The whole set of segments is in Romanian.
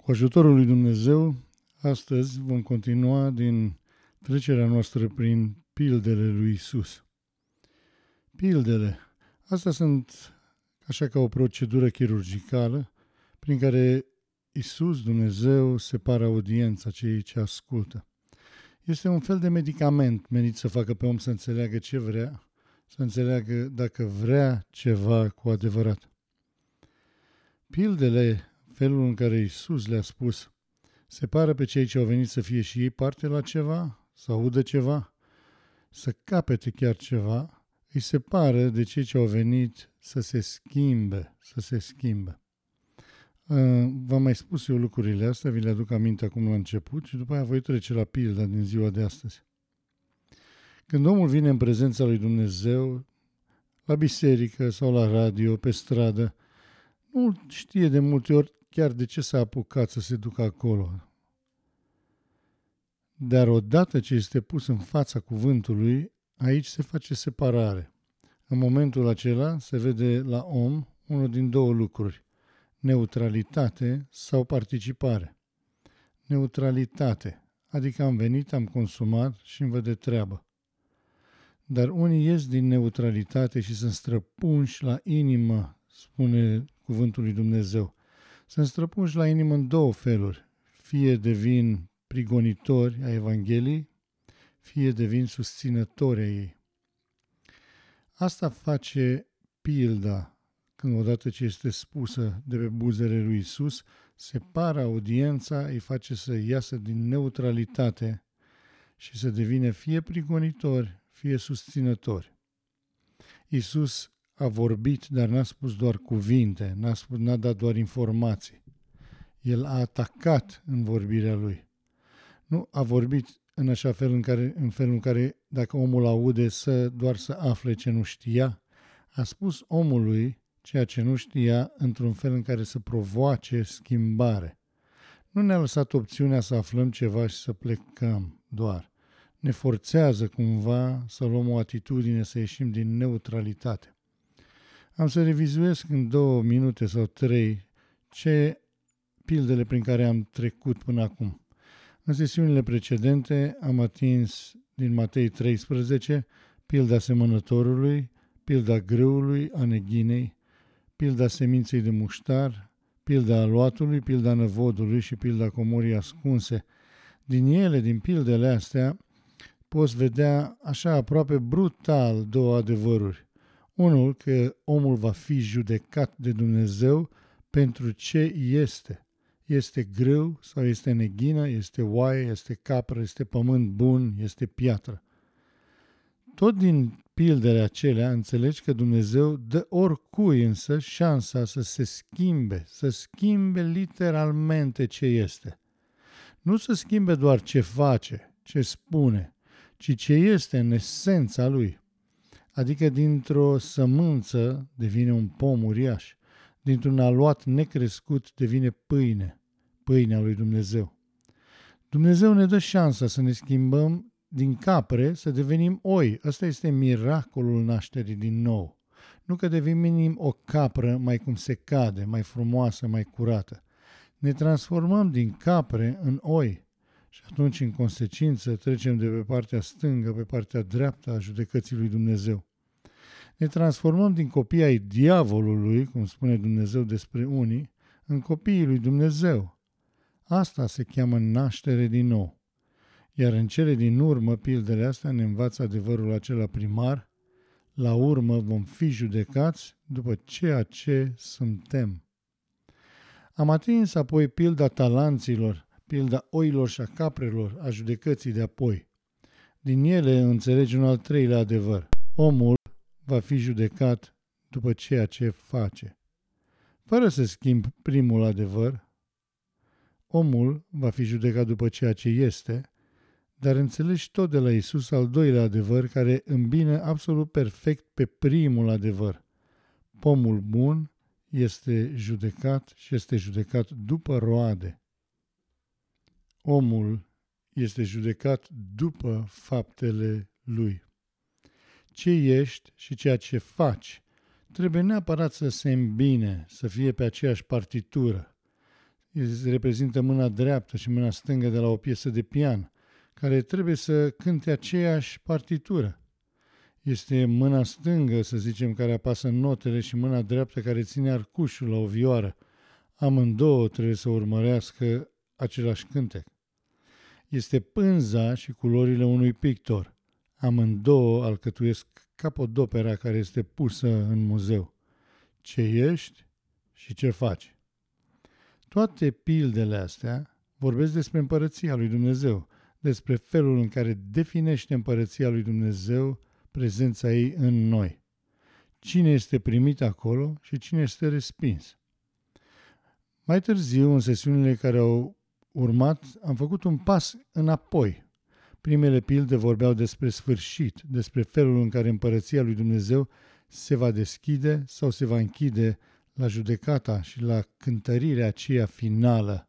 Cu ajutorul lui Dumnezeu, astăzi vom continua din trecerea noastră prin pildele lui Isus. Pildele. Astea sunt așa ca o procedură chirurgicală prin care Isus, Dumnezeu, separă audiența, cei ce ascultă. Este un fel de medicament menit să facă pe om să înțeleagă ce vrea, să înțeleagă dacă vrea ceva cu adevărat. Pildele, felul în care Isus le-a spus, separă pe cei ce au venit să fie și ei parte la ceva, să audă ceva, să capete chiar ceva, îi separă de cei ce au venit să se schimbe. V-am mai spus eu lucrurile astea, vi le aduc aminte acum la început și după aia voi trece la pilda din ziua de astăzi. Când omul vine în prezența lui Dumnezeu, la biserică sau la radio, pe stradă, nu știe de multe ori chiar de ce s-a apucat să se ducă acolo. Dar odată ce este pus în fața cuvântului, aici se face separare. În momentul acela se vede la om unul din două lucruri, neutralitate sau participare. Neutralitate, adică am venit, am consumat și îmi văd de treabă. Dar unii ies din neutralitate și sunt străpunși la inimă, spune cuvântul lui Dumnezeu. Sunt străpunși la inimă în două feluri. Fie devin prigonitori a Evangheliei, fie devin susținători ai ei. Asta face pilda, când odată ce este spusă de pe buzele lui Isus, separă audiența, îi face să iasă din neutralitate și să devină fie prigonitori, fie susținători. Isus a vorbit, dar n-a spus doar cuvinte, n-a dat doar informații. El a atacat în vorbirea lui. Nu a vorbit în așa fel în felul în care dacă omul aude doar să afle ce nu știa, a spus omului ceea ce nu știa într-un fel în care să provoace schimbare. Nu ne-a lăsat opțiunea să aflăm ceva și să plecăm doar. Ne forțează cumva să luăm o atitudine, să ieșim din neutralitate. Am să revizuiesc în 2 minute sau 3 pildele prin care am trecut până acum. În sesiunile precedente am atins din Matei 13 pilda semănătorului, pilda grâului, a neghinei, pilda seminței de muștar, pilda aluatului, pilda năvodului și pilda comorii ascunse. Din pildele astea, poți vedea așa aproape brutal două adevăruri. Unul, că omul va fi judecat de Dumnezeu pentru ce este. Este grâu sau este neghină, este oaie, este capră, este pământ bun, este piatră. Tot din pildele acelea înțelegi că Dumnezeu dă oricui însă șansa să se schimbe literalmente ce este. Nu să schimbe doar ce face, ce spune, ci ce este în esența lui. Adică dintr-o sămânță devine un pom uriaș, dintr-un aluat necrescut devine pâinea lui Dumnezeu. Dumnezeu ne dă șansa să ne schimbăm din capre să devenim oi. Ăsta este miracolul nașterii din nou. Nu că devenim o capră mai cum se cade, mai frumoasă, mai curată. Ne transformăm din capre în oi. Și atunci, în consecință, trecem de pe partea stângă pe partea dreaptă a judecății lui Dumnezeu. Ne transformăm din copii ai diavolului, cum spune Dumnezeu despre unii, în copiii lui Dumnezeu. Asta se cheamă naștere din nou. Iar în cele din urmă, pildele astea ne învață adevărul acela primar, la urmă vom fi judecați după ceea ce suntem. Am atins apoi pilda talanților, pilda oilor și a caprelor, a judecății de apoi. Din ele înțelegi un al treilea adevăr. Omul va fi judecat după ceea ce face. Fără să schimb primul adevăr, omul va fi judecat după ceea ce este, dar înțelegi tot de la Isus al doilea adevăr care îmbină absolut perfect pe primul adevăr. Pomul bun este judecat și este judecat după roade. Omul este judecat după faptele lui. Ce ești și ceea ce faci trebuie neapărat să se îmbine, să fie pe aceeași partitură. reprezintă mâna dreaptă și mâna stângă de la o piesă de pian, care trebuie să cânte aceeași partitură. Este mâna stângă, să zicem, care apasă notele și mâna dreaptă care ține arcușul la o vioară. Amândouă trebuie să urmărească același cântec. Este pânza și culorile unui pictor. Amândouă alcătuiesc capodopera care este pusă în muzeu. Ce ești și ce faci. Toate pildele astea vorbesc despre împărăția lui Dumnezeu, despre felul în care definește împărăția lui Dumnezeu prezența ei în noi. Cine este primit acolo și cine este respins. Mai târziu, în sesiunile care au urmat, am făcut un pas înapoi. Primele pilde vorbeau despre sfârșit, despre felul în care împărăția lui Dumnezeu se va deschide sau se va închide la judecata și la cântărirea aceea finală.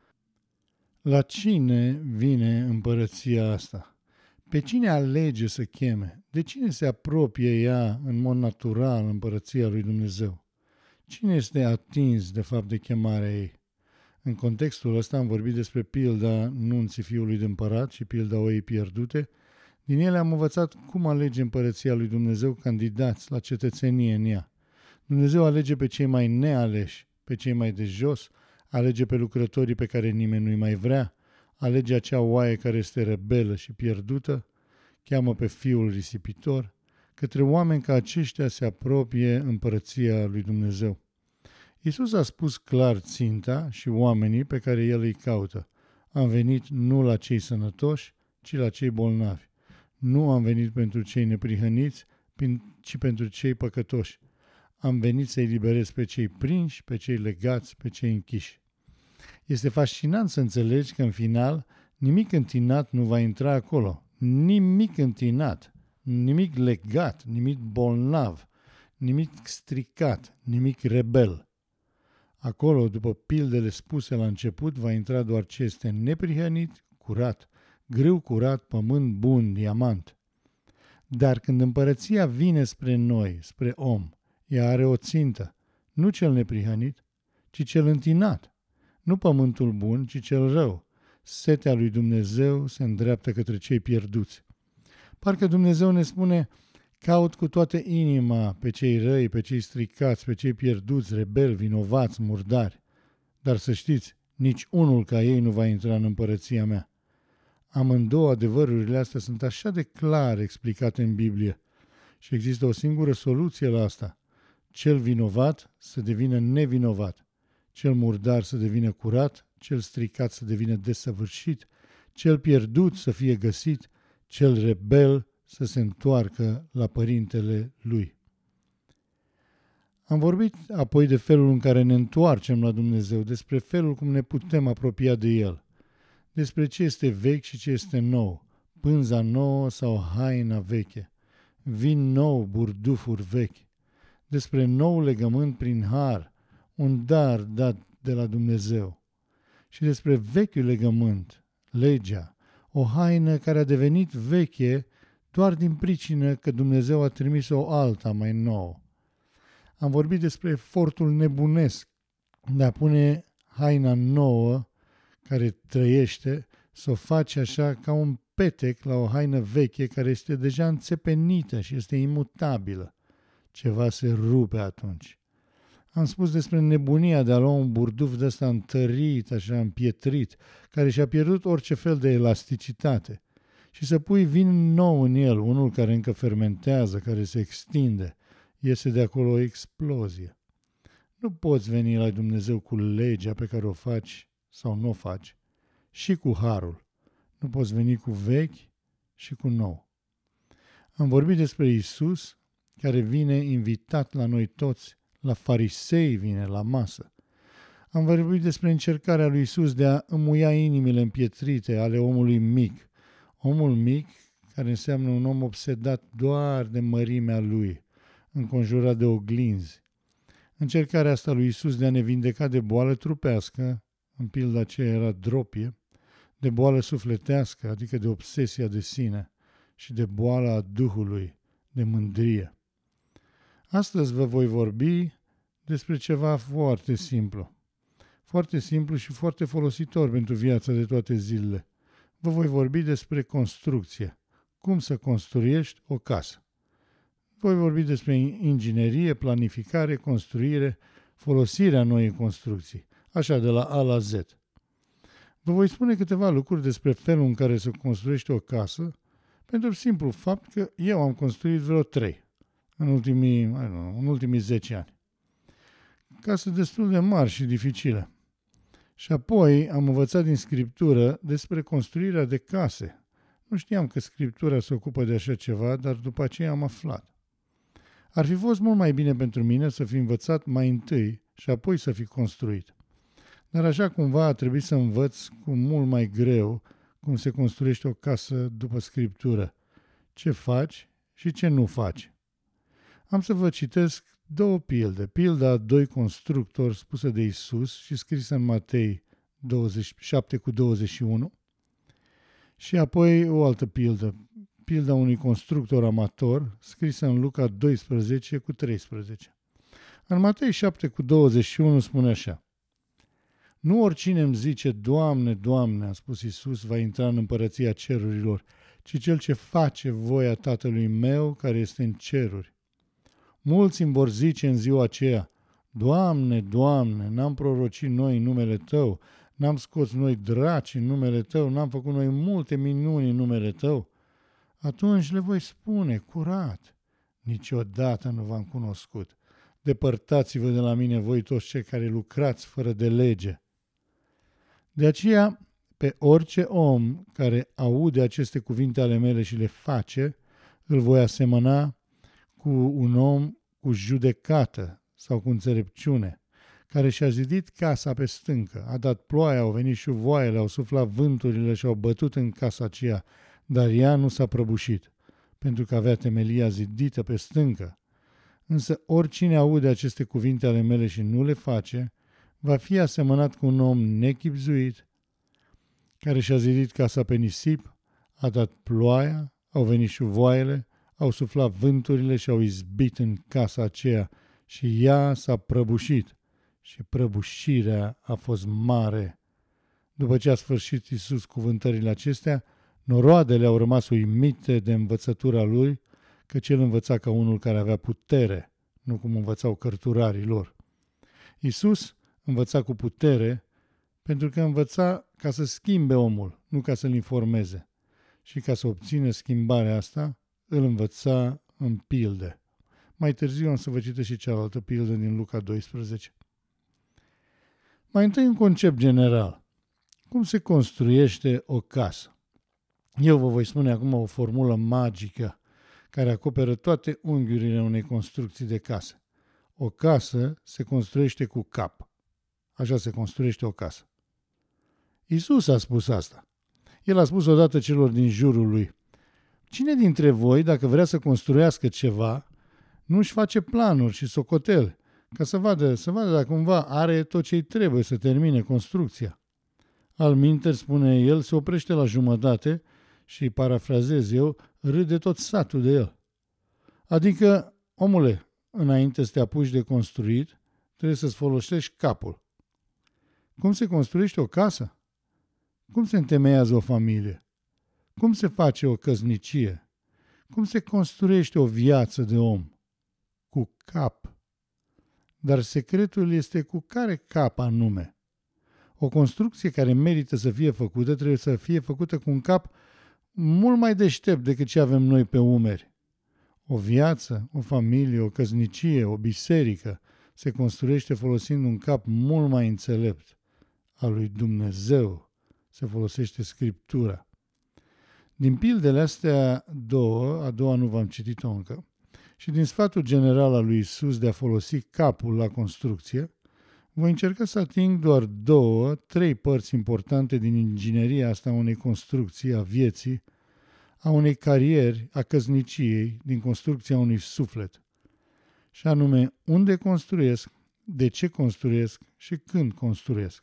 La cine vine împărăția asta? Pe cine alege să cheme? De cine se apropie ea în mod natural împărăția lui Dumnezeu? Cine este atins de fapt de chemarea ei? În contextul ăsta am vorbit despre pilda nunții fiului de împărat și pilda oii pierdute. Din ele am învățat cum alege împărăția lui Dumnezeu candidați la cetățenie în ea. Dumnezeu alege pe cei mai nealeși, pe cei mai de jos, alege pe lucrătorii pe care nimeni nu-i mai vrea, alege acea oaie care este rebelă și pierdută, cheamă pe fiul risipitor, către oameni ca aceștia se apropie împărăția lui Dumnezeu. Iisus a spus clar ținta și oamenii pe care El îi caută. Am venit nu la cei sănătoși, ci la cei bolnavi. Nu am venit pentru cei neprihăniți, ci pentru cei păcătoși. Am venit să-i liberez pe cei prinși, pe cei legați, pe cei închiși. Este fascinant să înțelegi că în final nimic întinat nu va intra acolo. Nimic întinat, nimic legat, nimic bolnav, nimic stricat, nimic rebel. Acolo, după pildele spuse la început, va intra doar ce este neprihănit, curat, grâu curat, pământ bun, diamant. Dar când împărăția vine spre noi, spre om, ea are o țintă, nu cel neprihănit, ci cel întinat, nu pământul bun, ci cel rău. Setea lui Dumnezeu se îndreaptă către cei pierduți. Parcă Dumnezeu ne spune: caut cu toată inima pe cei răi, pe cei stricați, pe cei pierduți, rebeli, vinovați, murdari. Dar să știți, nici unul ca ei nu va intra în împărăția mea. Amândouă adevărurile astea sunt așa de clar explicate în Biblie și există o singură soluție la asta. Cel vinovat să devină nevinovat, cel murdar să devină curat, cel stricat să devină desăvârșit, cel pierdut să fie găsit, cel rebel să se întoarcă la părintele lui. Am vorbit apoi de felul în care ne întoarcem la Dumnezeu, despre felul cum ne putem apropia de El, despre ce este vechi și ce este nou, pânza nouă sau haina veche, vin nou, burdufuri vechi, despre nou legământ prin har, un dar dat de la Dumnezeu, și despre vechiul legământ, legea, o haină care a devenit veche doar din pricină că Dumnezeu a trimis o alta mai nouă. Am vorbit despre efortul nebunesc de a pune haina nouă care trăiește, să o faci așa ca un petec la o haină veche care este deja înțepenită și este imutabilă. Ceva se rupe atunci. Am spus despre nebunia de a lua un burduf de ăsta întărit, așa împietrit, care și-a pierdut orice fel de elasticitate, și să pui vin nou în el, unul care încă fermentează, care se extinde, iese de acolo o explozie. Nu poți veni la Dumnezeu cu legea pe care o faci sau nu o faci, și cu harul. Nu poți veni cu vechi și cu nou. Am vorbit despre Iisus, care vine invitat la noi toți, la farisei vine la masă. Am vorbit despre încercarea lui Iisus de a înmuia inimile împietrite ale omului mic. Omul mic, care înseamnă un om obsedat doar de mărimea lui, înconjurat de oglinzi. Încercarea asta lui Iisus de a ne vindeca de boală trupească, în pilda aceea era dropie, de boală sufletească, adică de obsesia de sine, și de boala Duhului, de mândrie. Astăzi vă voi vorbi despre ceva foarte simplu. foarte simplu și foarte folositor pentru viața de toate zilele. Vă voi vorbi despre construcție. Cum să construiești o casă. Voi vorbi despre inginerie, planificare, construire, folosirea noii construcții, așa de la A la Z. Vă voi spune câteva lucruri despre felul în care se construiește o casă, pentru simplu fapt că eu am construit vreo 3 în ultimii 10 ani. Case destul de mari și dificile. Și apoi am învățat din Scriptură despre construirea de case. Nu știam că Scriptura se ocupă de așa ceva, dar după aceea am aflat. Ar fi fost mult mai bine pentru mine să fi învățat mai întâi și apoi să fi construit. Dar așa cumva a trebuit să învăț cu mult mai greu cum se construiește o casă după Scriptură, ce faci și ce nu faci. Am să vă citesc 2 pilde. Pilda a 2 constructori spusă de Iisus și scrisă în Matei 7:21 și apoi o altă pildă. Pilda unui constructor amator scrisă în Luca 12:13. În Matei 7:21 spune așa: Nu oricine îmi zice, Doamne, Doamne, a spus Iisus, va intra în împărăția cerurilor, ci cel ce face voia Tatălui meu care este în ceruri. Mulți îmi vor zice în ziua aceea, Doamne, Doamne, n-am prorocit noi în numele Tău, n-am scos noi draci în numele Tău, n-am făcut noi multe minuni în numele Tău? Atunci le voi spune, curat, niciodată nu v-am cunoscut. Depărtați-vă de la mine voi toți cei care lucrați fără de lege. De aceea, pe orice om care aude aceste cuvinte ale mele și le face, îl voi asemăna cu un om cu judecată sau cu înțelepciune, care și-a zidit casa pe stâncă, a dat ploaia, au venit șuvoaiele, au suflat vânturile și au bătut în casa aceea, dar ea nu s-a prăbușit, pentru că avea temelia zidită pe stâncă. Însă oricine aude aceste cuvinte ale mele și nu le face, va fi asemănat cu un om nechibzuit, care și-a zidit casa pe nisip, a dat ploaia, au venit șuvoaiele, au suflat vânturile și au izbit în casa aceea și ea s-a prăbușit și prăbușirea a fost mare. După ce a sfârșit Iisus cuvântările acestea, noroadele au rămas uimite de învățătura lui, căci el învăța ca unul care avea putere, nu cum învățau cărturarii lor. Iisus învăța cu putere pentru că învăța ca să schimbe omul, nu ca să-l informeze. Și ca să obțină schimbarea asta, îl învăța în pilde. Mai târziu am să vă citesc și cealaltă pildă din Luca 12. Mai întâi un concept general. Cum se construiește o casă? Eu vă voi spune acum o formulă magică care acoperă toate unghiurile unei construcții de casă. O casă se construiește cu cap. Așa se construiește o casă. Iisus a spus asta. El a spus odată celor din jurul lui: Cine dintre voi, dacă vrea să construiască ceva, nu își face planuri și socoteli, ca să vadă dacă cumva are tot ce-i trebuie să termine construcția? Alminteri, spune el, se oprește la jumătate și, parafrazez eu, râde tot satul de el. Adică, omule, înainte să te apuci de construit, trebuie să-ți folosești capul. Cum se construiește o casă? Cum se întemeiază o familie? Cum se face o căsnicie? Cum se construiește o viață de om? Cu cap. Dar secretul este cu care cap anume? O construcție care merită să fie făcută trebuie să fie făcută cu un cap mult mai deștept decât ce avem noi pe umeri. O viață, o familie, o căsnicie, o biserică se construiește folosind un cap mult mai înțelept. Al lui Dumnezeu se folosește Scriptura. Din pildele astea două, a doua nu v-am citit-o încă, și din sfatul general al lui Iisus de a folosi capul la construcție, voi încerca să ating doar 2-3 părți importante din ingineria asta a unei construcții, a vieții, a unei carieri, a căsniciei, din construcția unui suflet. Și anume, unde construiesc, de ce construiesc și când construiesc.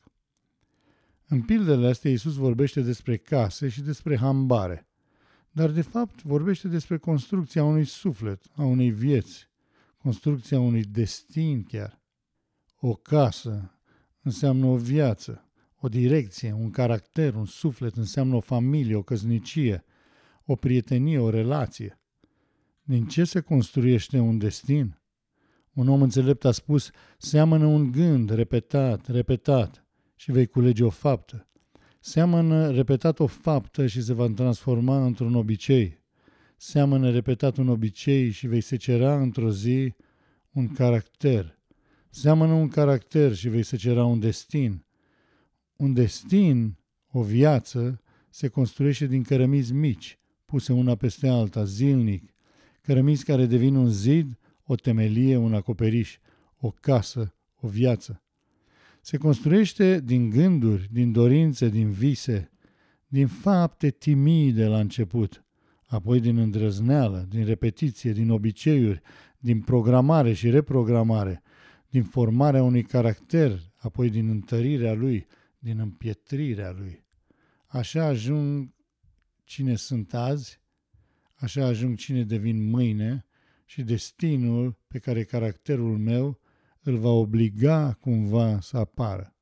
În pildele astea, Iisus vorbește despre case și despre hambare, dar de fapt vorbește despre construcția unui suflet, a unei vieți, construcția unui destin chiar. O casă înseamnă o viață, o direcție, un caracter, un suflet, înseamnă o familie, o căsnicie, o prietenie, o relație. Din ce se construiește un destin? Un om înțelept a spus, seamănă un gând repetat, repetat și vei culege o faptă. Seamănă repetat o faptă și se va transforma într-un obicei. Seamănă repetat un obicei și vei secera într-o zi un caracter. Seamănă un caracter și vei secera un destin. Un destin, o viață, se construiește din cărămizi mici, puse una peste alta, zilnic. Cărămizi care devin un zid, o temelie, un acoperiș, o casă, o viață. Se construiește din gânduri, din dorințe, din vise, din fapte timide la început, apoi din îndrăzneală, din repetiție, din obiceiuri, din programare și reprogramare, din formarea unui caracter, apoi din întărirea lui, din împietrirea lui. Așa ajung cine sunt azi, așa ajung cine devin mâine și destinul pe care caracterul meu îl va obliga cumva să apară.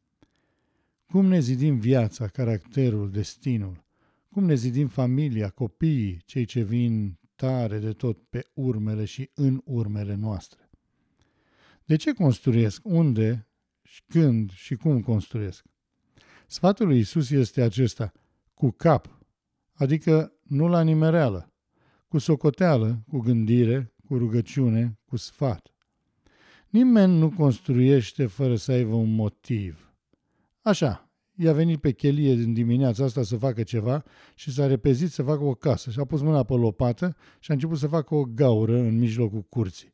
Cum ne zidim viața, caracterul, destinul? Cum ne zidim familia, copiii, cei ce vin tare de tot pe urmele și în urmele noastre? De ce construiesc? Unde, când și cum construiesc? Sfatul lui Iisus este acesta, cu cap, adică nu la nimereală, cu socoteală, cu gândire, cu rugăciune, cu sfat. Nimeni nu construiește fără să aibă un motiv. Așa, i-a venit pe chelie din dimineața asta să facă ceva și s-a repezit să facă o casă și a pus mâna pe lopată și a început să facă o gaură în mijlocul curții.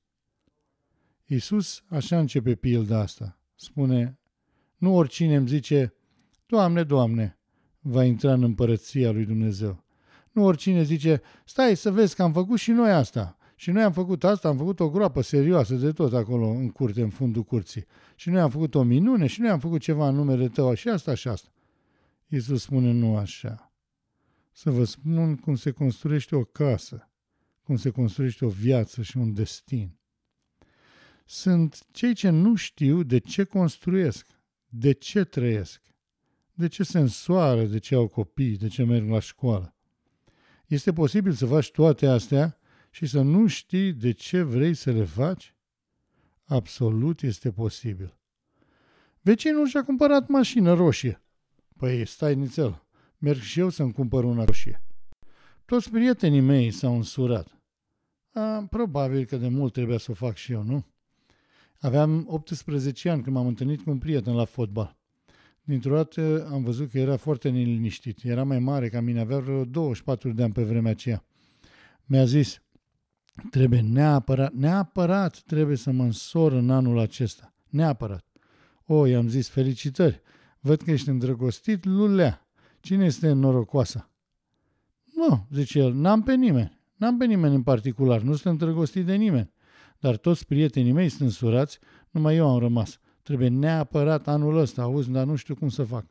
Iisus așa începe pilda asta. Spune, nu oricine îmi zice, Doamne, Doamne, va intra în împărăția lui Dumnezeu. Nu oricine zice, stai să vezi că am făcut și noi asta. Și noi am făcut asta, am făcut o groapă serioasă de tot acolo în curte, în fundul curții. Și noi am făcut o minune și noi am făcut ceva în numele Tău și asta și asta. Iisus spune, nu așa. Să vă spun cum se construiește o casă, cum se construiește o viață și un destin. Sunt cei ce nu știu de ce construiesc, de ce trăiesc, de ce se însoară, de ce au copii, de ce merg la școală. Este posibil să faci toate astea și să nu știi de ce vrei să le faci? Absolut este posibil. Vecinul și-a cumpărat mașină roșie. Păi stai nițel, merg și eu să-mi cumpăr una roșie. Toți prietenii mei s-au însurat. Probabil că de mult trebuia să o fac și eu, nu? Aveam 18 ani când m-am întâlnit cu un prieten la fotbal. Dintr-o dată am văzut că era foarte neliniștit. Era mai mare ca mine, avea vreo 24 de ani pe vremea aceea. Mi-a zis, trebuie neapărat trebuie să mă însor în anul acesta. Neapărat. I-am zis, felicitări. Văd că ești îndrăgostit, lulea. Cine este norocoasa? Nu, zice el, n-am pe nimeni. N-am pe nimeni în particular, nu sunt îndrăgostit de nimeni. Dar toți prietenii mei sunt însurați, numai eu am rămas. Trebuie neapărat anul ăsta, auzi, dar nu știu cum să fac.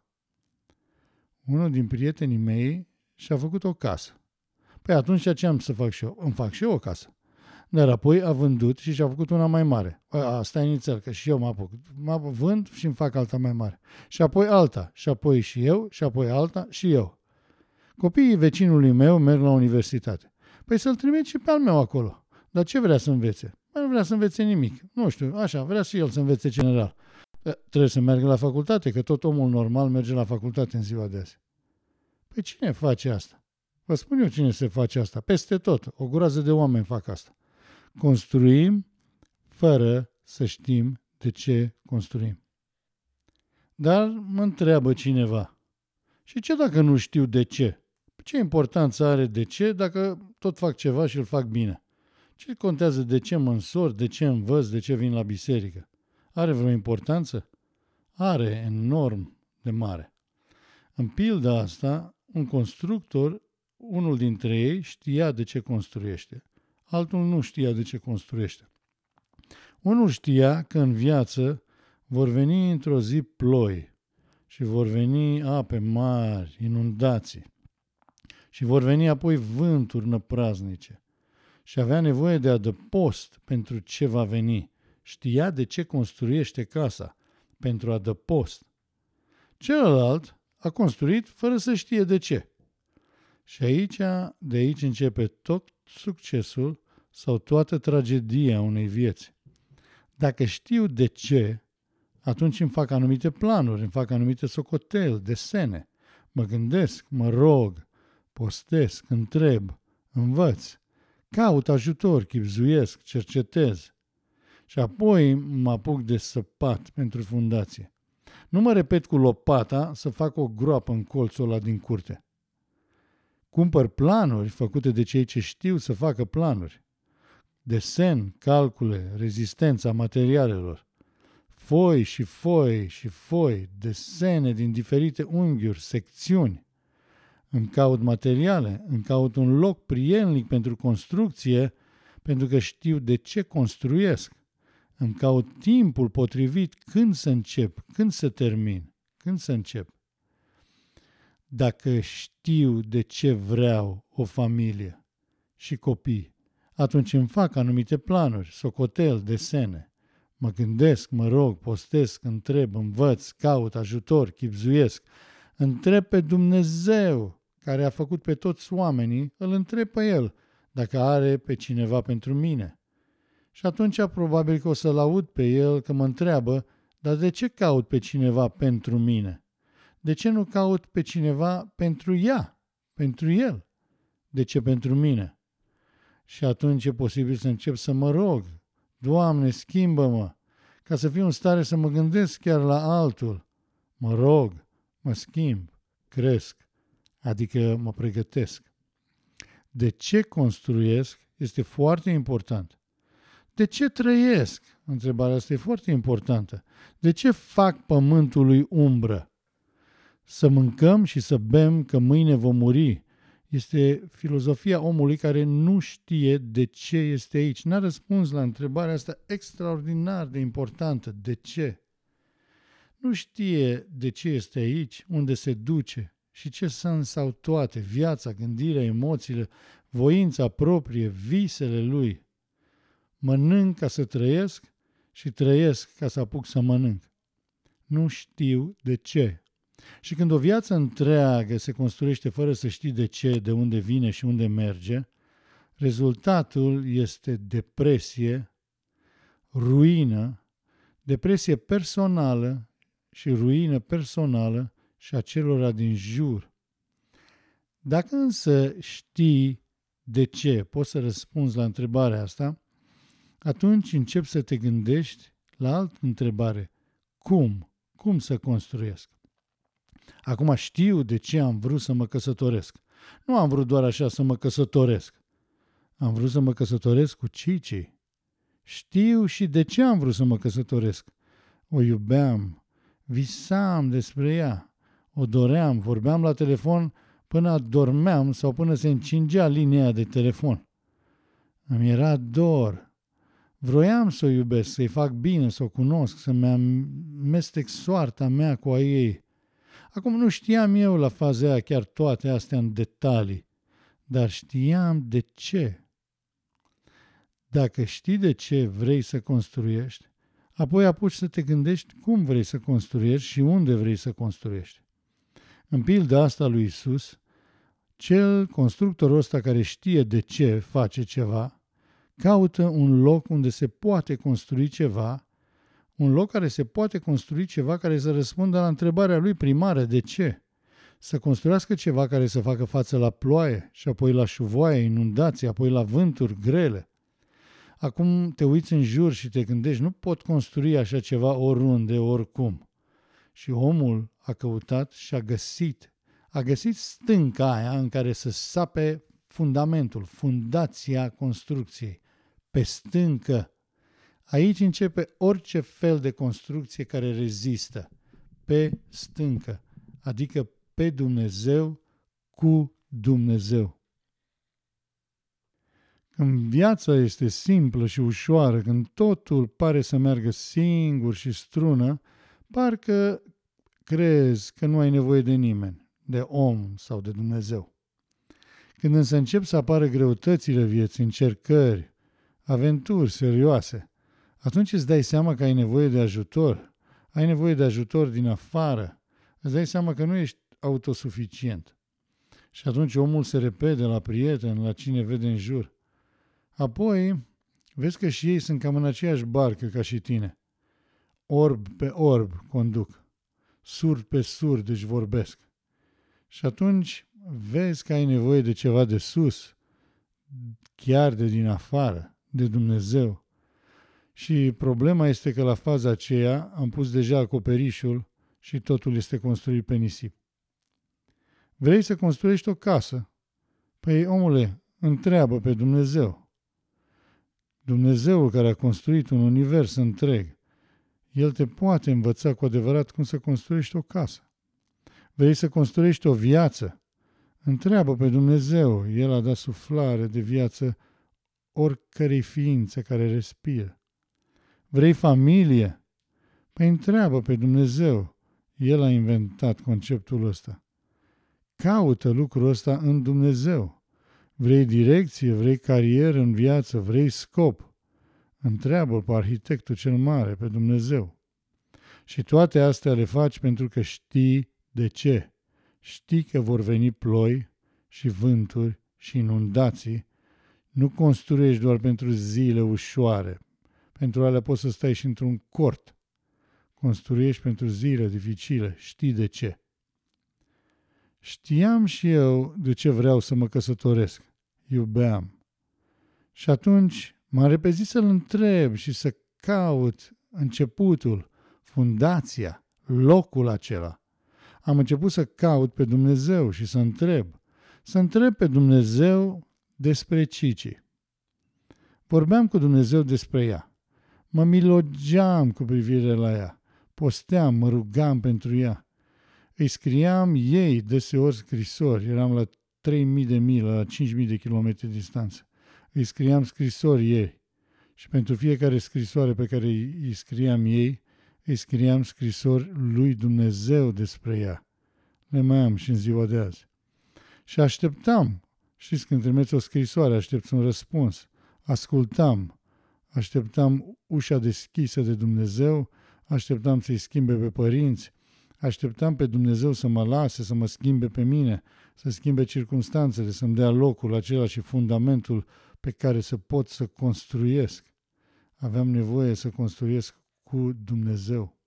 Unul din prietenii mei și-a făcut o casă. Păi atunci ce am să fac și eu? Îmi fac și eu o casă. Dar apoi a vândut și și-a făcut una mai mare. Asta e inițial, că și eu mă apuc. Mă vând și îmi fac alta mai mare. Și apoi alta, și apoi și eu, și apoi alta și eu. Copiii vecinului meu merg la universitate. Păi să-l trimit și pe al meu acolo. Dar ce vrea să învețe? Nu vrea să învețe nimic. Nu știu, așa, vrea și el să învețe general. Trebuie să meargă la facultate, că tot omul normal merge la facultate în ziua de azi. Păi cine face asta? Vă spun eu cine se face asta. Peste tot. O groază de oameni fac asta. Construim fără să știm de ce construim. Dar mă întreabă cineva. Și ce dacă nu știu de ce? Ce importanță are de ce dacă tot fac ceva și îl fac bine? Ce contează de ce mă însor, de ce învăț, de ce vin la biserică? Are vreo importanță? Are enorm de mare. În pilda asta, un constructor, unul dintre ei știa de ce construiește. Altul nu știa de ce construiește. Unul știa că în viață vor veni într-o zi ploi și vor veni ape mari, inundații și vor veni apoi vânturi năpraznice și avea nevoie de adăpost pentru ce va veni. Știa de ce construiește casa, pentru adăpost. Celălalt a construit fără să știe de ce. Și de aici începe tot succesul sau toată tragedia unei vieți. Dacă știu de ce, atunci îmi fac anumite planuri, îmi fac anumite socoteli, desene. Mă gândesc, mă rog, postesc, întreb, învăț, caut ajutor, chibzuiesc, cercetez. Și apoi mă apuc de săpat pentru fundație. Nu mă repet cu lopata să fac o groapă în colțul ăla din curte. Cumpăr planuri făcute de cei ce știu să facă planuri. Desen, calcule, rezistența materialelor. Foi și foi și foi, desene din diferite unghiuri, secțiuni. Îmi caut materiale, îmi caut un loc prielnic pentru construcție, pentru că știu de ce construiesc. Îmi caut timpul potrivit când să încep, când să termin, când să încep. Dacă știu de ce vreau o familie și copii, atunci îmi fac anumite planuri, socotel, desene. Mă gândesc, mă rog, postesc, întreb, învăț, caut ajutor, chibzuiesc. Întreb pe Dumnezeu, care a făcut pe toți oamenii, îl întreb pe El, dacă are pe cineva pentru mine. Și atunci probabil că o să-l aud pe El că mă întreabă, dar de ce caut pe cineva pentru mine? De ce nu caut pe cineva pentru ea, pentru el? De ce pentru mine? Și atunci e posibil să încep să mă rog, Doamne, schimbă-mă, ca să fiu în stare să mă gândesc chiar la altul. Mă rog, mă schimb, cresc, adică mă pregătesc. De ce construiesc este foarte important. De ce trăiesc? Întrebarea asta e foarte importantă. De ce fac pământului umbră? Să mâncăm și să bem că mâine vom muri. Este filozofia omului care nu știe de ce este aici. N-a răspuns la întrebarea asta extraordinar de importantă. De ce? Nu știe de ce este aici, unde se duce și ce sens au toate, viața, gândirea, emoțiile, voința proprie, visele lui. Mănânc ca să trăiesc și trăiesc ca să apuc să mănânc. Nu știu de ce. Și când o viață întreagă se construiește fără să știi de ce, de unde vine și unde merge, rezultatul este depresie, ruină, depresie personală și ruină personală și a celor din jur. Dacă însă știi de ce, poți să răspunzi la întrebarea asta, atunci începi să te gândești la altă întrebare. Cum? Cum să construiesc? Acum știu de ce am vrut să mă căsătoresc. Nu am vrut doar așa să mă căsătoresc. Am vrut să mă căsătoresc cu Cici. Știu și de ce am vrut să mă căsătoresc. O iubeam, visam despre ea, o doream, vorbeam la telefon până adormeam sau până se încingea linia de telefon. Îmi era dor. Vroiam să o iubesc, să-i fac bine, să o cunosc, să-mi amestec soarta mea cu a ei. Acum nu știam eu la faza aia chiar toate astea în detalii, dar știam de ce. Dacă știi de ce vrei să construiești, apoi apuci să te gândești cum vrei să construiești și unde vrei să construiești. În pilda asta lui Iisus, constructorul ăsta care știe de ce face ceva, caută un loc unde se poate construi ceva, un loc care se poate construi ceva care să răspundă la întrebarea lui primară, de ce? Să construiască ceva care să facă față la ploaie și apoi la șuvoaie, inundații, apoi la vânturi grele. Acum te uiți în jur și te gândești, nu pot construi așa ceva oriunde, oricum. Și omul a căutat și a găsit stânca aia în care să sape fundamentul, fundația construcției, pe stâncă. Aici începe orice fel de construcție care rezistă, pe stâncă, adică pe Dumnezeu, cu Dumnezeu. Când viața este simplă și ușoară, când totul pare să meargă singur și strună, parcă crezi că nu ai nevoie de nimeni, de om sau de Dumnezeu. Când însă încep să apară greutățile vieții, încercări, aventuri serioase, atunci îți dai seama că ai nevoie de ajutor, ai nevoie de ajutor din afară, îți dai seama că nu ești autosuficient. Și atunci omul se repede la prieten, la cine vede în jur. Apoi, vezi că și ei sunt cam în aceeași barcă ca și tine. Orb pe orb conduc, surd pe surd își vorbesc. Și atunci vezi că ai nevoie de ceva de sus, chiar de din afară, de Dumnezeu. Și problema este că la faza aceea am pus deja acoperișul și totul este construit pe nisip. Vrei să construiești o casă? Păi, omule, întreabă pe Dumnezeu. Dumnezeul care a construit un univers întreg, El te poate învăța cu adevărat cum să construiești o casă. Vrei să construiești o viață? Întreabă pe Dumnezeu. El a dat suflare de viață oricărei ființe care respiră. Vrei familie? Păi întreabă pe Dumnezeu. El a inventat conceptul ăsta. Caută lucrul ăsta în Dumnezeu. Vrei direcție, vrei carieră în viață, vrei scop. Întreabă pe arhitectul cel mare, pe Dumnezeu. Și toate astea le faci pentru că știi de ce. Știi că vor veni ploi și vânturi și inundații. Nu construiești doar pentru zile ușoare. Pentru alea poți să stai și într-un cort. Construiești pentru zile dificile. Știi de ce. Știam și eu de ce vreau să mă căsătoresc. Iubeam. Și atunci m-am repezit să-l întreb și să caut începutul, fundația, locul acela. Am început să caut pe Dumnezeu și să întreb. Să întreb pe Dumnezeu despre Cici. Vorbeam cu Dumnezeu despre ea. Mă milogeam cu privire la ea. Posteam, mă rugam pentru ea. Îi scriam ei deseori scrisori. Eram la 3.000 de mile, la 5.000 de kilometri distanță. Îi scriam scrisori ei. Și pentru fiecare scrisoare pe care îi scriam ei, îi scriam scrisori lui Dumnezeu despre ea. Le mai am și în ziua de azi. Și așteptam. Știți, când trimiți o scrisoare, aștepți un răspuns. Ascultam. Așteptam ușa deschisă de Dumnezeu. Așteptam să-i schimbe pe părinți. Așteptam pe Dumnezeu să mă lase, să mă schimbe pe mine, să schimbe circumstanțele, să-mi dea locul acela și fundamentul pe care să pot să construiesc. Aveam nevoie să construiesc cu Dumnezeu.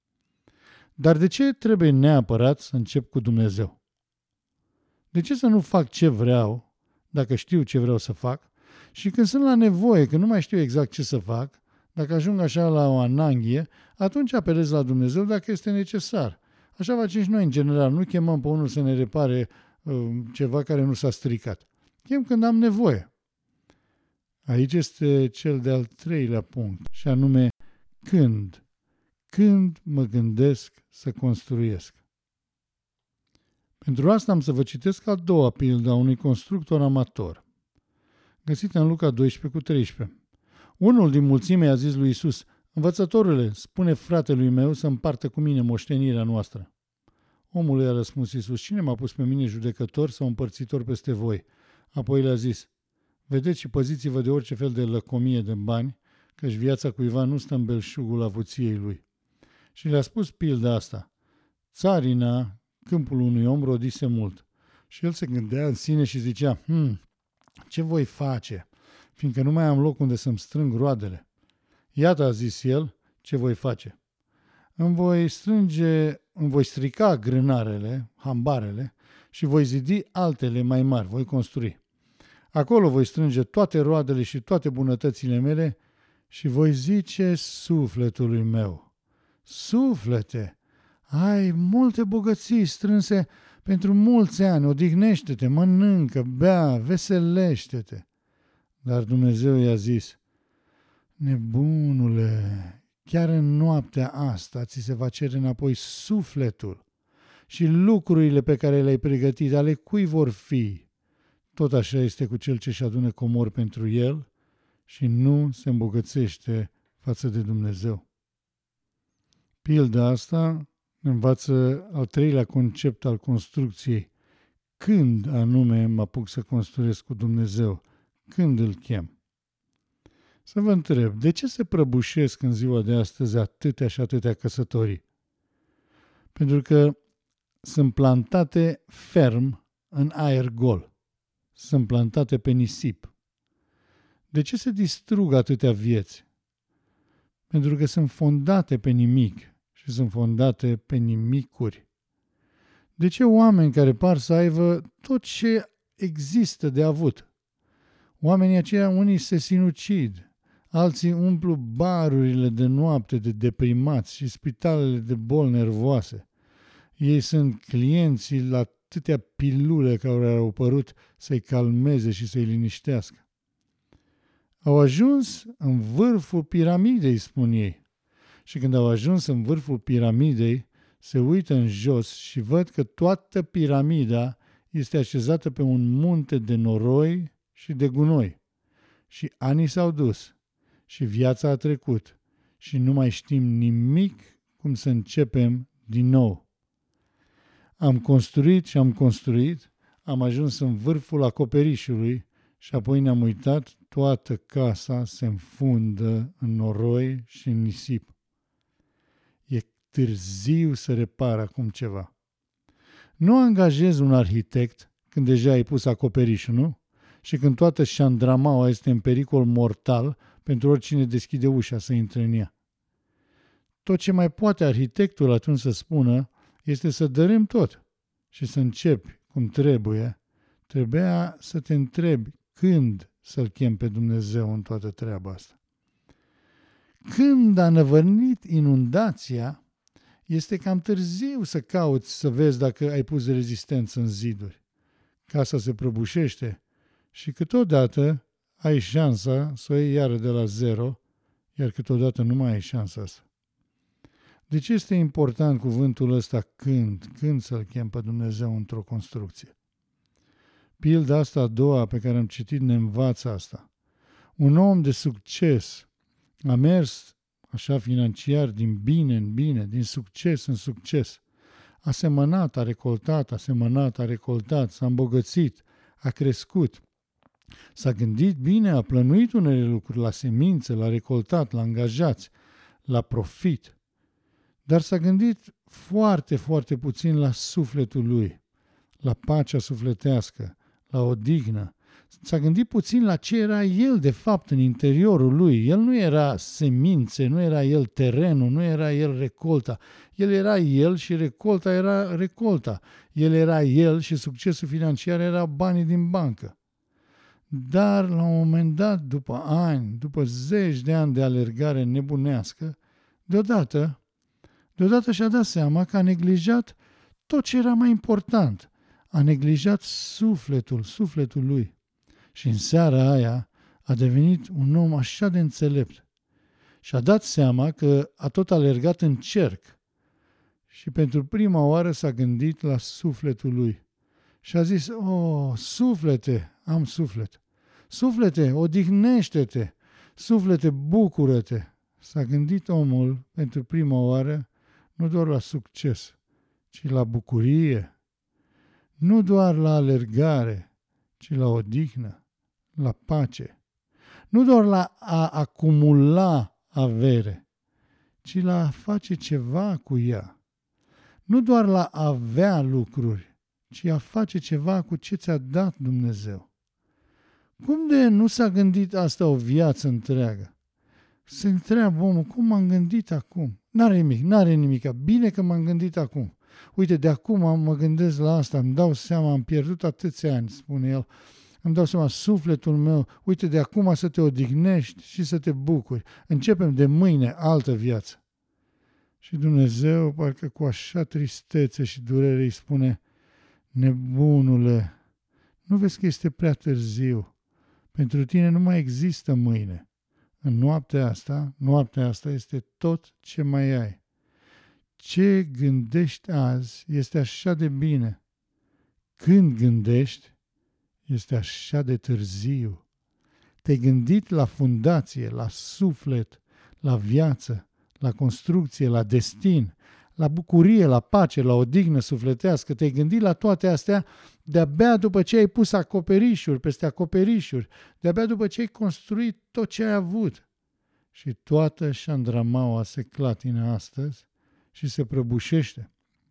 Dar de ce trebuie neapărat să încep cu Dumnezeu? De ce să nu fac ce vreau, dacă știu ce vreau să fac, și când sunt la nevoie, când nu mai știu exact ce să fac, dacă ajung așa la o ananghie, atunci apelez la Dumnezeu dacă este necesar. Așa facem și noi în general, nu chemăm pe unul să ne repare ceva care nu s-a stricat. Chem când am nevoie. Aici este cel de-al treilea punct, și anume când. Când mă gândesc să construiesc. Pentru asta am să vă citesc a doua pildă a unui constructor amator, găsită în Luca 12:13. Unul din mulțime a zis lui Iisus: Învățătorule, spune fratelui meu să împartă cu mine moștenirea noastră. Omul i-a răspuns Iisus: Cine m-a pus pe mine judecător sau împărțitor peste voi? Apoi le-a zis: Vedeți și păziți-vă de orice fel de lăcomie de bani, căci viața cuiva nu stă în belșugul avuției lui. Și le-a spus pilda asta: Țarina, câmpul unui om, rodise mult. Și el se gândea în sine și zicea: ce voi face, fiindcă nu mai am loc unde să-mi strâng roadele? Iată, a zis el, ce voi face. Îmi voi strica grânarele, hambarele, și voi zidi altele mai mari, voi construi. Acolo voi strânge toate roadele și toate bunătățile mele și voi zice sufletului meu: Suflete, ai multe bogății strânse pentru mulți ani, odihnește-te, mănâncă, bea, veselește-te. Dar Dumnezeu i-a zis: Nebunule, chiar în noaptea asta ți se va cere înapoi sufletul și lucrurile pe care le-ai pregătit, ale cui vor fi? Tot așa este cu cel ce-și adună comori pentru el și nu se îmbogățește față de Dumnezeu. Pilda asta învață al treilea concept al construcției. Când anume mă apuc să construiesc cu Dumnezeu? Când îl chem? Să vă întreb, de ce se prăbușesc în ziua de astăzi atâtea și atâtea căsătorii? Pentru că sunt plantate ferm în aer gol. Sunt plantate pe nisip. De ce se distrug atâtea vieți? Pentru că sunt fondate pe nimic și sunt fondate pe nimicuri. De ce oameni care par să aibă tot ce există de avut? Oamenii aceia, unii se sinucid, alții umplu barurile de noapte de deprimați și spitalele de boli nervoase. Ei sunt clienții la atâtea pilule care au apărut să-i calmeze și să-i liniștească. Au ajuns în vârful piramidei, spun ei. Și când au ajuns în vârful piramidei, se uită în jos și văd că toată piramida este așezată pe un munte de noroi și de gunoi. Și anii s-au dus și viața a trecut și nu mai știm nimic cum să începem din nou. Am construit și am construit, am ajuns în vârful acoperișului și apoi ne-am uitat, toată casa se înfundă în noroi și în nisip. E târziu să repar acum ceva. Nu angajezi un arhitect când deja ai pus acoperișul, nu? Și când toată șandramaua este în pericol mortal pentru oricine deschide ușa să intre în ea. Tot ce mai poate arhitectul atunci să spună este să dărâm tot și să începi cum trebuie. Trebuia să te întrebi când să-L chem pe Dumnezeu în toată treaba asta. Când a năvărnit inundația, este cam târziu să cauți să vezi dacă ai pus rezistență în ziduri. Casa se prăbușește și câteodată ai șansa să o iei iară de la zero, iar câteodată nu mai ai șansa asta. De ce este important cuvântul ăsta când să-L chem pe Dumnezeu într-o construcție? Pilda asta a doua pe care am citit ne învață asta. Un om de succes a mers așa financiar din bine în bine, din succes în succes. A semănat, a recoltat, a semănat, a recoltat, s-a îmbogățit, a crescut. S-a gândit bine, a plănuit unele lucruri la semințe, la recoltat, la angajați, la profit. Dar s-a gândit foarte, foarte puțin la sufletul lui, la pacea sufletească, la odihnă. S-a gândit puțin la ce era el de fapt în interiorul lui. El nu era semințe, nu era el terenul, nu era el recolta. El era el și recolta era recolta. El era el și succesul financiar era banii din bancă. Dar la un moment dat, după ani, după zeci de ani de alergare nebunească, deodată și-a dat seama că a neglijat tot ce era mai important. A neglijat sufletul lui. Și în seara aia a devenit un om așa de înțelept. Și-a dat seama că a tot alergat în cerc. Și pentru prima oară s-a gândit la sufletul lui. Și a zis, suflete, am suflet. Suflete, odihnește-te. Suflete, bucură-te. S-a gândit omul pentru prima oară nu doar la succes, ci la bucurie. Nu doar la alergare, ci la odihnă, la pace. Nu doar la a acumula avere, ci la a face ceva cu ea. Nu doar la a avea lucruri, ci a face ceva cu ce ți-a dat Dumnezeu. Cum de nu s-a gândit asta o viață întreagă? Se întreabă omul, cum m-am gândit acum? N-are nimic, bine că m-am gândit acum. Uite, de acum mă gândesc la asta, îmi dau seama, am pierdut atâția ani, spune el, îmi dau seama, sufletul meu, uite, de acum să te odihnești și să te bucuri. Începem de mâine altă viață. Și Dumnezeu, parcă cu așa tristețe și durere, îi spune, nebunule, nu vezi că este prea târziu? Pentru tine nu mai există mâine. În noaptea asta este tot ce mai ai. Ce gândești azi este așa de bine. Când gândești, este așa de târziu. Te-ai gândit la fundație, la suflet, la viață, la construcție, la destin. la bucurie, la pace, la odihnă sufletească. Te-ai gândit la toate astea de-abia după ce ai pus acoperișuri peste acoperișuri, de-abia după ce ai construit tot ce ai avut. Și toată șandramaua se clatină astăzi și se prăbușește.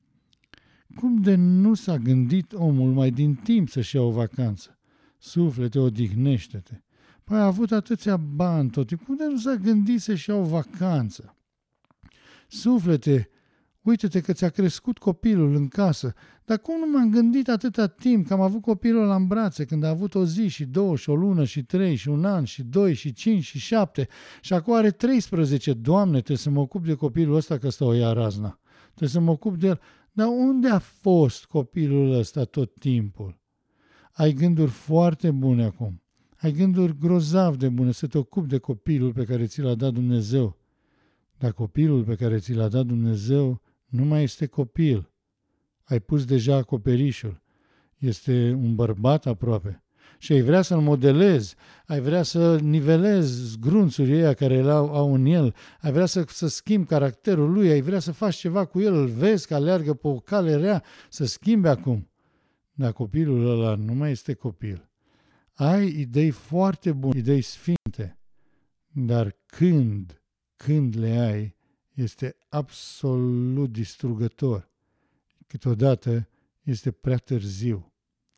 Cum de nu s-a gândit omul mai din timp să-și ia o vacanță? Suflete, odihnește-te. Păi a avut atâția bani tot timpul. Cum de nu s-a gândit să-și ia o vacanță? Suflete, uite-te că ți-a crescut copilul în casă. Dar cum nu m-am gândit atâta timp că am avut copilul ăla în brațe, când a avut o zi și 2 și o lună și 3 și un an și 2 și 5 și 7 și acum are 13. Doamne, trebuie să mă ocup de copilul ăsta că ăsta o ia razna. Trebuie să mă ocup de el. Dar unde a fost copilul ăsta tot timpul? Ai gânduri foarte bune acum. Ai gânduri grozav de bune să te ocupi de copilul pe care ți l-a dat Dumnezeu. Dar copilul pe care ți l-a dat Dumnezeu nu mai este copil. Ai pus deja acoperișul. Este un bărbat aproape. Și ai vrea să-l modelezi, ai vrea să nivelezi zgrunțurii ăia care au în el, ai vrea să schimbi caracterul lui, ai vrea să faci ceva cu el, îl vezi că aleargă pe o cale rea, să schimbi acum. Dar copilul ăla nu mai este copil. Ai idei foarte bune, idei sfinte, dar când le ai, este absolut distrugător. Câteodată este prea târziu.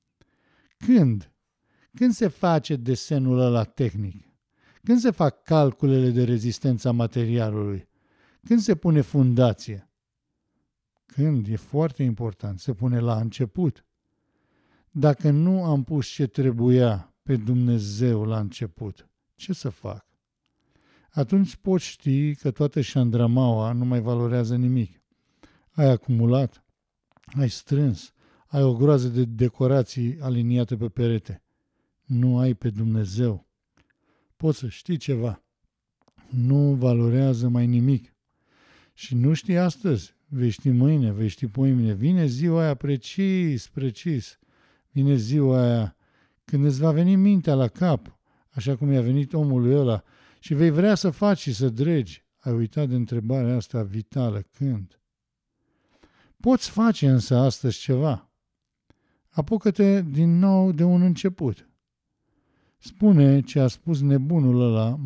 Când se face desenul ăla tehnic? Când se fac calculele de rezistență a materialului? Când se pune fundație? Când, e foarte important, se pune la început. Dacă nu am pus ce trebuia pe Dumnezeu la început, ce să fac? Atunci poți ști că toată șandramaua nu mai valorează nimic. Ai acumulat, ai strâns, ai o groază de decorații aliniate pe perete. Nu ai pe Dumnezeu. Poți să știi ceva. Nu valorează mai nimic. Și nu știi astăzi, vei ști mâine, vei ști poimine. Vine ziua aia precis. Vine ziua aia când îți va veni mintea la cap, așa cum i-a venit omului ăla, și vei vrea să faci și să dregi. Ai uitat de întrebarea asta vitală. Când? Poți face însă astăzi ceva. Apucă-te din nou de un început. Spune ce a spus nebunul ăla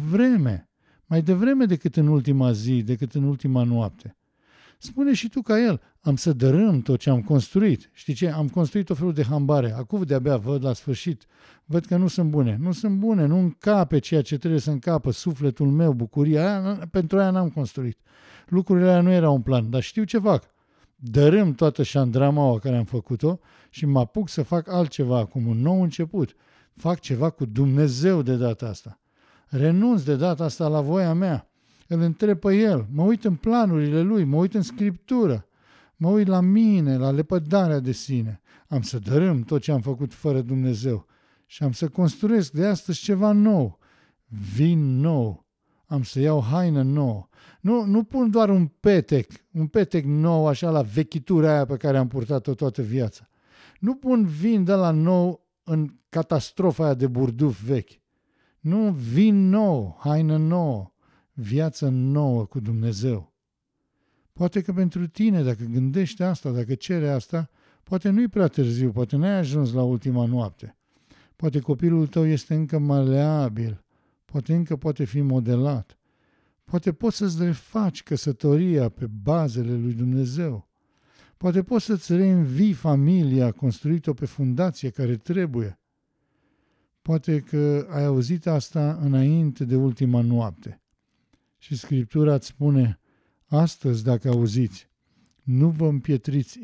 mai devreme decât în ultima zi, decât în ultima noapte. Spune și tu ca el, am să dărâm tot ce am construit. Știi ce? Am construit o felul de hambare. Acum de-abia văd la sfârșit. Văd că nu sunt bune. Nu sunt bune, nu încape ceea ce trebuie să încapă. Sufletul meu, bucuria, pentru aia n-am construit. Lucrurile alea nu erau în plan, dar știu ce fac. Dărâm toată șandramaua care am făcut-o și mă apuc să fac altceva acum, un nou început. Fac ceva cu Dumnezeu de data asta. Renunț de data asta la voia mea. Îl întreb pe el, mă uit în planurile lui, mă uit în Scriptură, mă uit la mine, la lepădarea de sine. Am să dărâm tot ce am făcut fără Dumnezeu și am să construiesc de astăzi ceva nou. Vin nou. Am să iau haină nouă. Nu pun doar un petec nou așa la vechitura aia pe care am purtat-o toată viața. Nu pun vin de la nou în catastrofa aia de burduf vechi. Nu, vin nou, haină nouă, viață nouă cu Dumnezeu. Poate că pentru tine, dacă gândești asta, dacă cere asta, poate nu-i prea târziu, poate n-ai ajuns la ultima noapte. Poate copilul tău este încă maleabil, poate încă poate fi modelat. Poate poți să-ți refaci căsătoria pe bazele lui Dumnezeu. Poate poți să-ți reînvii familia construit-o pe fundație care trebuie. Poate că ai auzit asta înainte de ultima noapte. Și Scriptura îți spune, astăzi dacă auziți, nu vă împietriți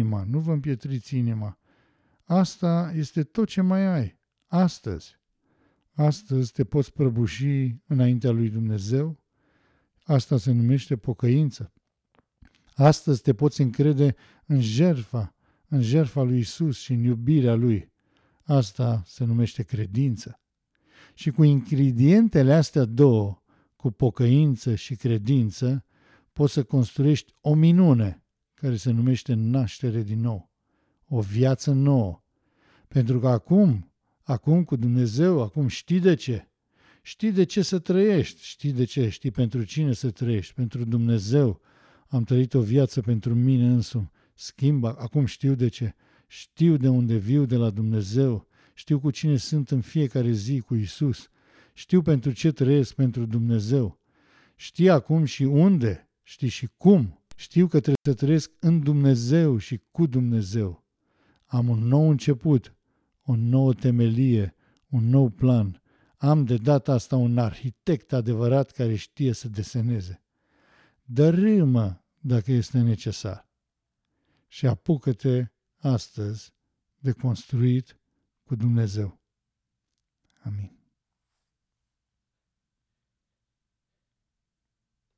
inima. Asta este tot ce mai ai, astăzi. Astăzi te poți prăbuși înaintea lui Dumnezeu. Asta se numește pocăință. Astăzi te poți încrede în jertfa lui Isus și în iubirea lui. Asta se numește credință. Și cu ingredientele astea două, cu pocăință și credință, poți să construiești o minune care se numește naștere din nou. O viață nouă. Pentru că acum cu Dumnezeu, acum știi de ce. Știi de ce să trăiești, știi de ce, știi pentru cine să trăiești, pentru Dumnezeu. Am trăit o viață pentru mine însumi. Acum știu de ce. Știu de unde viu, de la Dumnezeu. Știu cu cine sunt în fiecare zi, cu Isus. Știu pentru ce trăiesc, pentru Dumnezeu. Știi acum și unde, știi și cum. Știu că trebuie să trăiesc în Dumnezeu și cu Dumnezeu. Am un nou început, o nouă temelie, un nou plan. Am de data asta un arhitect adevărat care știe să deseneze. Dărâmă dacă este necesar. Și apucă-te astăzi de construit cu Dumnezeu. Amin.